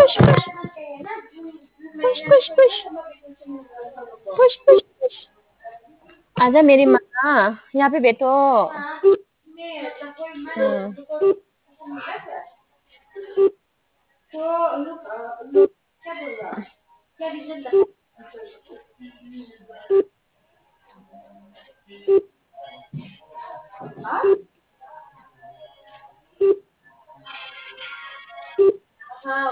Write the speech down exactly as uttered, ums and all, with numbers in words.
Push push push push push push push push. आजा मेरी माँ, यहाँ पे बैठो। हम्म।